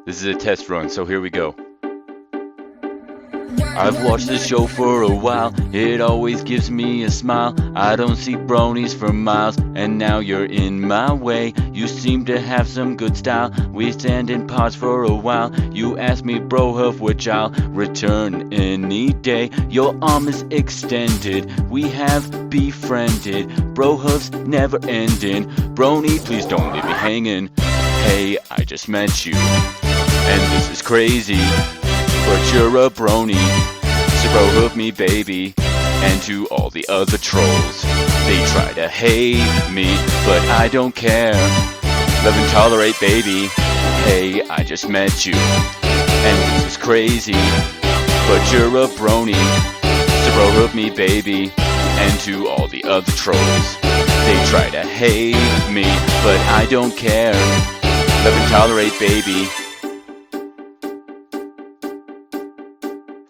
This is a test run, so here we go. I've watched the show for a while, it always gives me a smile. I don't see bronies for miles, and now you're in my way. You seem to have some good style, we stand in pods for a while. You ask me brohoof, which I'll return any day. Your arm is extended, we have befriended. Brohoof's never ending, brony please don't leave me hanging. Hey, I just met you, and this is crazy, but you're a brony, so brohoof me baby. And to all the other trolls, they try to hate me, but I don't care. Love and tolerate baby. Hey, I just met you, and this is crazy, but you're a brony, so brohoof me baby. And to all the other trolls, they try to hate me, but I don't care. Love and tolerate baby.